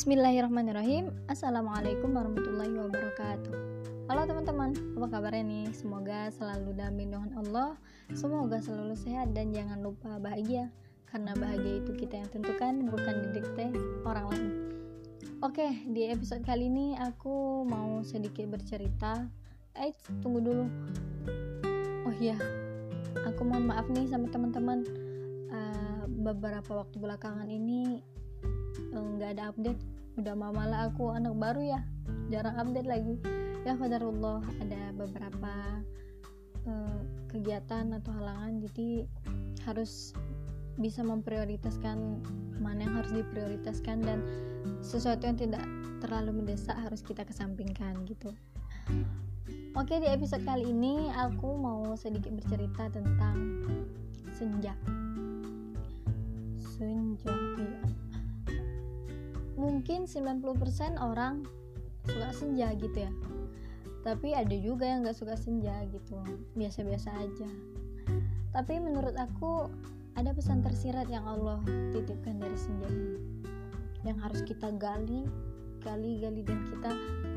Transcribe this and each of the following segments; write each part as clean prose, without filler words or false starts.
Bismillahirrahmanirrahim. Assalamualaikum warahmatullahi wabarakatuh. Halo teman-teman, apa kabarnya nih? Semoga selalu dalam lindungan Allah, semoga selalu sehat dan jangan lupa bahagia, karena bahagia itu kita yang tentukan, bukan didikte orang lain. Oke, di episode kali ini aku mau sedikit bercerita. Tunggu dulu. Oh iya, aku mohon maaf nih sama teman-teman. Beberapa waktu belakangan ini nggak ada update. Udah malah aku anak baru ya, jarang update lagi. Ya qadarullah, ada beberapa kegiatan atau halangan, jadi harus bisa memprioritaskan mana yang harus diprioritaskan, dan sesuatu yang tidak terlalu mendesak harus kita kesampingkan gitu. Oke, di episode kali ini aku mau sedikit bercerita tentang senja. Ya. Mungkin 90% orang suka senja gitu ya, tapi ada juga yang gak suka senja gitu, biasa-biasa aja. Tapi menurut aku ada pesan tersirat yang Allah titipkan dari senja ini, yang harus kita gali, dan kita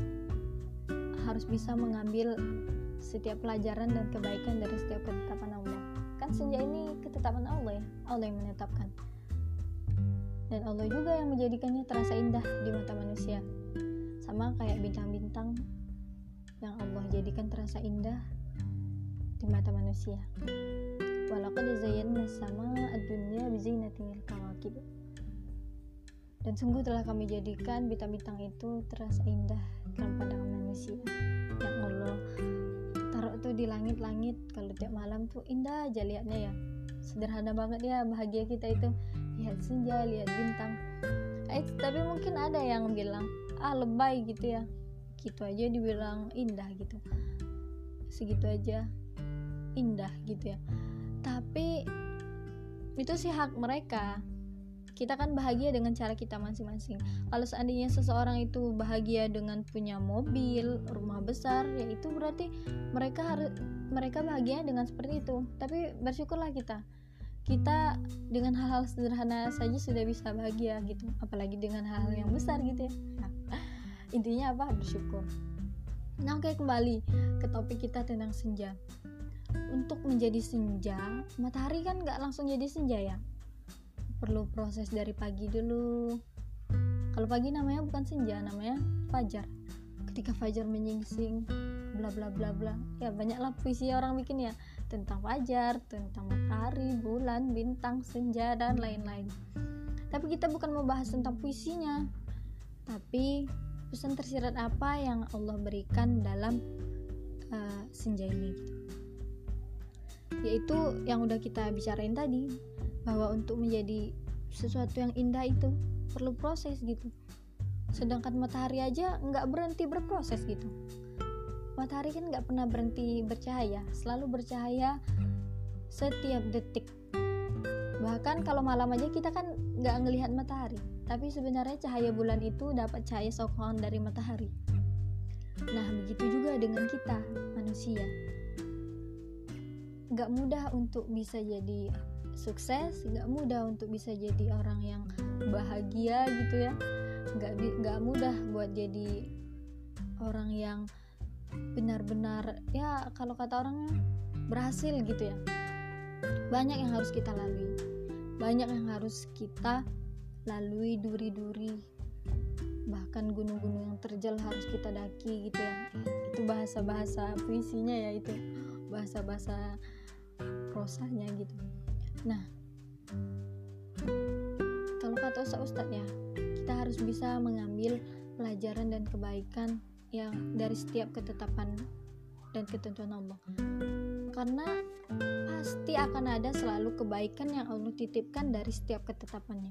harus bisa mengambil setiap pelajaran dan kebaikan dari setiap ketetapan Allah. Kan senja ini ketetapan Allah ya, Allah yang menetapkan, dan Allah juga yang menjadikannya terasa indah di mata manusia, sama kayak bintang-bintang yang Allah jadikan terasa indah di mata manusia. Walaqad zayyana as-samaa'a ad-dunya bizinatil kawakib. Dan sungguh telah kami jadikan bintang-bintang itu terasa indah dalam pandangan manusia, yang Allah taruh tuh di langit-langit. Kalau tiap malam tuh indah aja lihatnya ya, sederhana banget ya, bahagia kita itu lihat senja, lihat bintang. Tapi mungkin ada yang bilang lebay gitu ya, gitu aja dibilang indah gitu, segitu aja indah gitu ya. Tapi itu sih hak mereka. Kita kan bahagia dengan cara kita masing-masing. Kalau seandainya seseorang itu bahagia dengan punya mobil, rumah besar, ya itu berarti mereka bahagia dengan seperti itu. Tapi bersyukurlah kita dengan hal-hal sederhana saja sudah bisa bahagia gitu, apalagi dengan hal-hal yang besar gitu ya. Intinya apa? Bersyukur. Nah, oke, kembali ke topik kita tentang senja. Untuk menjadi senja, matahari kan gak langsung jadi senja ya, perlu proses dari pagi dulu. Kalau pagi namanya bukan senja, namanya fajar. Ketika fajar menyingsing, bla bla bla bla, ya banyaklah puisi orang bikin ya tentang fajar, tentang matahari, bulan, bintang, senja, dan lain-lain. Tapi kita bukan membahas tentang puisinya, tapi pesan tersirat apa yang Allah berikan dalam senja ini, yaitu yang udah kita bicarain tadi, bahwa untuk menjadi sesuatu yang indah itu perlu proses gitu. Sedangkan matahari aja nggak berhenti berproses gitu. Matahari kan nggak pernah berhenti bercahaya, selalu bercahaya setiap detik. Bahkan kalau malam aja kita kan nggak ngelihat matahari, tapi sebenarnya cahaya bulan itu dapat cahaya sokongan dari matahari. Nah, begitu juga dengan kita manusia. Nggak mudah untuk bisa jadi sukses, nggak mudah untuk bisa jadi orang yang bahagia gitu ya. Nggak mudah buat jadi orang yang benar-benar ya, kalau kata orangnya berhasil gitu ya. Banyak yang harus kita lalui, banyak yang harus kita lalui, duri-duri, bahkan gunung-gunung yang terjal harus kita daki gitu ya. Itu bahasa-bahasa puisinya ya, itu bahasa-bahasa prosanya gitu. Nah, kalau kata ustadz ya, kita harus bisa mengambil pelajaran dan kebaikan yang dari setiap ketetapan dan ketentuan Allah, karena pasti akan ada selalu kebaikan yang Allah titipkan dari setiap ketetapannya.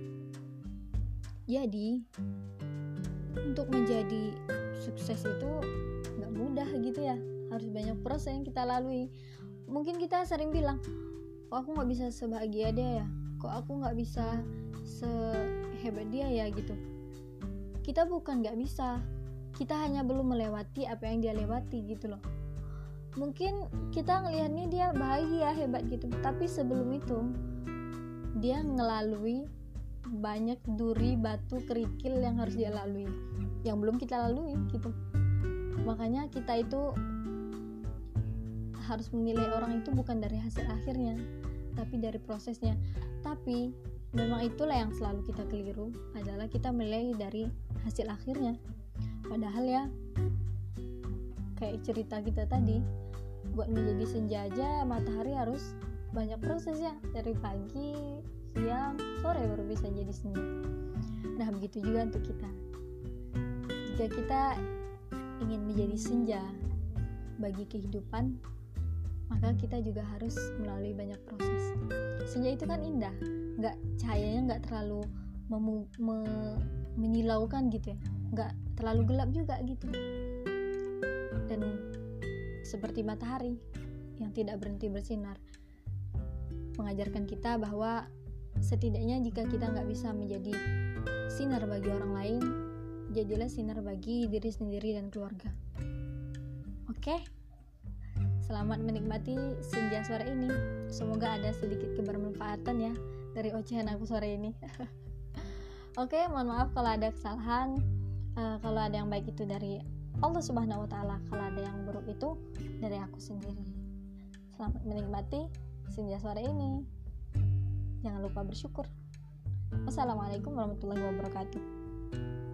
Jadi untuk menjadi sukses itu gak mudah gitu ya, harus banyak proses yang kita lalui. Mungkin kita sering bilang, kok aku gak bisa sebahagia dia ya, kok aku gak bisa sehebat dia ya gitu. Kita bukan gak bisa, kita hanya belum melewati apa yang dia lewati gitu loh. Mungkin kita ngelihatnya dia bahagia, hebat gitu, tapi sebelum itu dia ngelalui banyak duri, batu, kerikil yang harus dia lalui, yang belum kita lalui gitu. Makanya kita itu harus menilai orang itu bukan dari hasil akhirnya, tapi dari prosesnya. Tapi memang itulah yang selalu kita keliru, adalah kita menilai dari hasil akhirnya. Padahal ya, kayak cerita kita tadi, buat menjadi senja aja matahari harus banyak prosesnya, dari pagi, siang, sore baru bisa jadi senja. Nah begitu juga untuk kita. Jika kita ingin menjadi senja bagi kehidupan, maka kita juga harus melalui banyak proses. Senja itu kan indah, cahayanya nggak terlalu menyilaukan gitu ya, nggak terlalu gelap juga gitu. Dan seperti matahari yang tidak berhenti bersinar, mengajarkan kita bahwa setidaknya jika kita nggak bisa menjadi sinar bagi orang lain, jadilah sinar bagi diri sendiri dan keluarga. Oke, selamat menikmati senja sore ini. Semoga ada sedikit kebermanfaatan ya dari ocehan aku sore ini. Oke, mohon maaf kalau ada kesalahan. Kalau ada yang baik itu dari Allah Subhanahu wa Ta'ala, kalau ada yang buruk itu dari aku sendiri. Selamat menikmati senja sore ini. Jangan lupa bersyukur. Wassalamualaikum warahmatullahi wabarakatuh.